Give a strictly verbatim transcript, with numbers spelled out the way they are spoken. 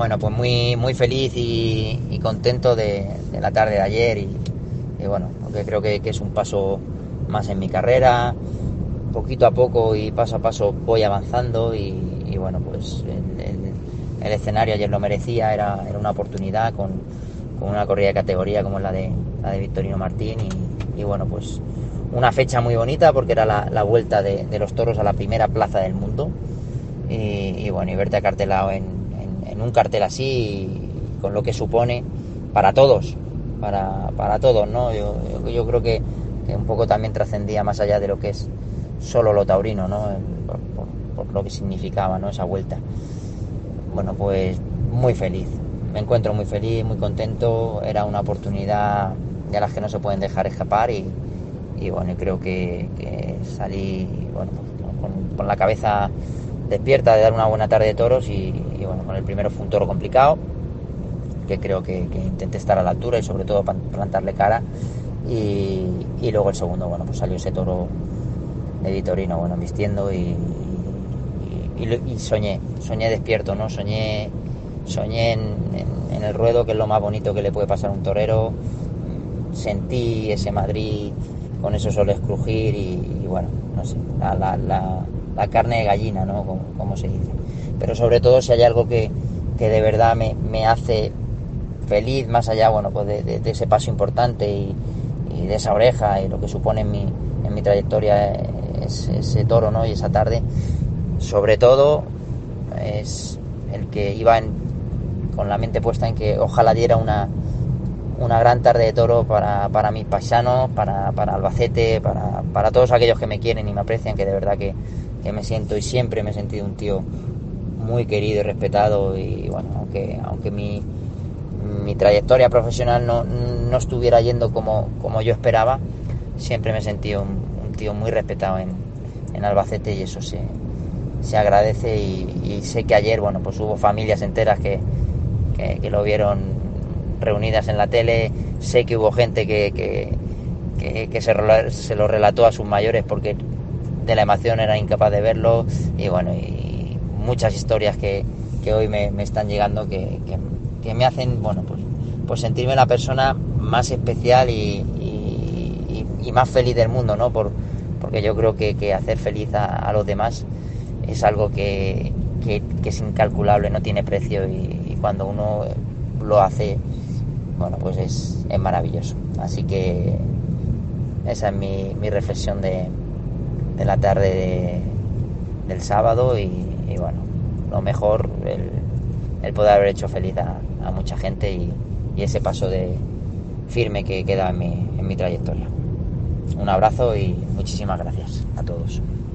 Bueno, pues muy, muy feliz y, y contento de, de la tarde de ayer y, y bueno, porque creo que, que es un paso más en mi carrera. Poquito a poco y paso a paso voy avanzando y, y bueno, pues el, el, el escenario ayer lo merecía, era, era una oportunidad con, con una corrida de categoría como es la de, la de Victorino Martín y, y bueno, pues una fecha muy bonita porque era la, la vuelta de, de los toros a la primera plaza del mundo y, y bueno, y verte acartelado en, en, en un cartel así y con lo que supone para todos, para, para todos, ¿no? Yo, yo, yo creo que, que un poco también trascendía más allá de lo que es solo lo taurino, ¿no? Por, por, por lo que significaba, ¿no? Esa vuelta. Bueno, pues muy feliz. Me encuentro muy feliz, muy contento. Era una oportunidad de las que no se pueden dejar escapar y, y bueno, creo que, que salí, bueno, con, con la cabeza despierta de dar una buena tarde de toros y, y bueno, con el primero fue un toro complicado, que creo que, que intenté estar a la altura y sobre todo plantarle cara y, y luego el segundo, bueno, pues salió ese toro de Victorino, bueno, vistiendo y, y, y, y soñé, soñé despierto, ¿no? Soñé, soñé en, en, en el ruedo, que es lo más bonito que le puede pasar a un torero. Sentí ese Madrid con esos soles crujir y, y bueno, no sé, la, la, la, la carne de gallina, ¿no? Como, como se dice. Pero sobre todo si hay algo que, que de verdad me, me hace feliz, más allá, bueno, pues de, de, de ese paso importante y, y de esa oreja y lo que supone en mi, en mi trayectoria ese, ese toro, ¿no? Y esa tarde, sobre todo es el que iba en, con la mente puesta en que ojalá diera una una gran tarde de toro para, para mis paisanos, para, para Albacete, para, para todos aquellos que me quieren y me aprecian, que de verdad que, que me siento y siempre me he sentido un tío muy querido y respetado y bueno, aunque, aunque mi, mi trayectoria profesional no, no estuviera yendo como, como yo esperaba, siempre me he sentido un, un tío muy respetado en, en Albacete y eso se, se agradece y, y sé que ayer, bueno, pues hubo familias enteras que, que, que lo vieron reunidas en la tele, sé que hubo gente que, que, que, que se, se lo relató a sus mayores porque de la emoción era incapaz de verlo y bueno, y muchas historias que, que hoy me, me están llegando que, que, que me hacen, bueno, pues, pues sentirme la persona más especial y, y, y, y más feliz del mundo, ¿no? Por, porque yo creo que, que hacer feliz a, a los demás es algo que, que, que es incalculable, no tiene precio y, y cuando uno lo hace, bueno, pues es, es maravilloso. Así que esa es mi, mi reflexión de, de la tarde de, del sábado y, y bueno, lo mejor el, el poder haber hecho feliz a, a mucha gente y, y ese paso de firme que queda en mi, en mi trayectoria. Un abrazo y muchísimas gracias a todos.